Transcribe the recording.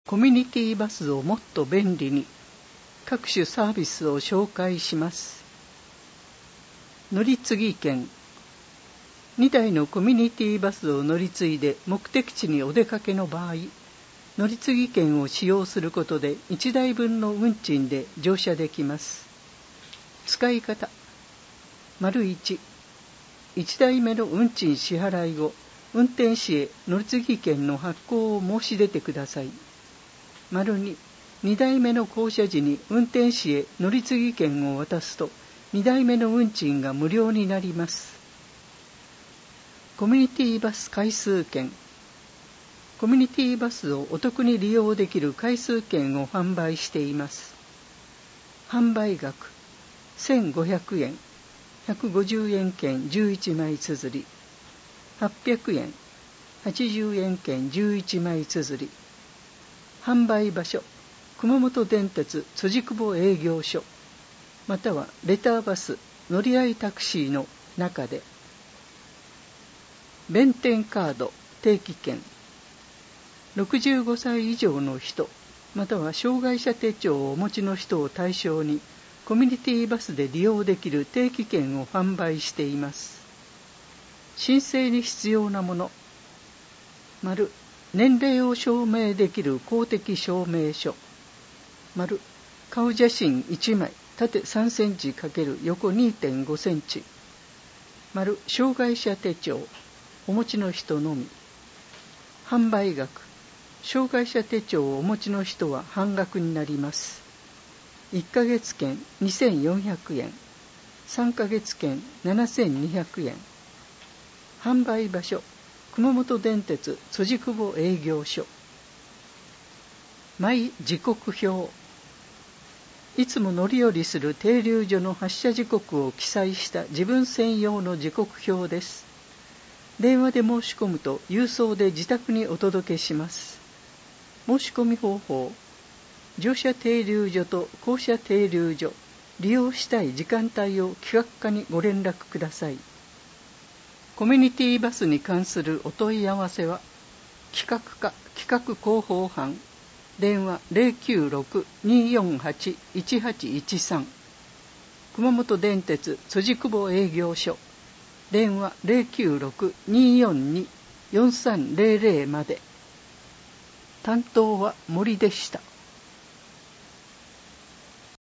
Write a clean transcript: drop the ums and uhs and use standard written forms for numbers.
コミュニティバスをもっと便利に、各種サービスを紹介します。乗り継ぎ券。2台のコミュニティバスを乗り継いで目的地にお出かけの場合、乗り継ぎ券を使用することで1台分の運賃で乗車できます。使い方。1、1台目の運賃支払い後、運転士へ乗り継ぎ券の発行を申し出てください。2、2台目の降車時に運転士へ乗り継ぎ券を渡すと、2台目の運賃が無料になります。コミュニティバス回数券。コミュニティバスをお得に利用できる回数券を販売しています。販売額1500円、150円券11枚綴り、800円、80円券11枚綴り。販売場所、熊本電鉄辻久保営業所、またはレターバス、乗り合いタクシーの中で。弁天カード、定期券。65歳以上の人、または障害者手帳をお持ちの人を対象に、コミュニティバスで利用できる定期券を販売しています。申請に必要なもの。年齢を証明できる公的証明書。顔写真1枚、縦3センチ×横 2.5 センチ。障害者手帳、お持ちの人のみ。販売額、障害者手帳をお持ちの人は半額になります。1ヶ月券2400円、3ヶ月券7200円。販売場所、熊本電鉄辻久保営業所。マイ時刻表。いつも乗り降りする停留所の発車時刻を記載した自分専用の時刻表です。電話で申し込むと郵送で自宅にお届けします。申し込み方法。乗車停留所と降車停留所、利用したい時間帯を企画課にご連絡ください。コミュニティバスに関するお問い合わせは、企画課企画広報班、電話 096-248-1813、熊本電鉄辻久保営業所、電話 096-242-4300 まで。担当は森でした。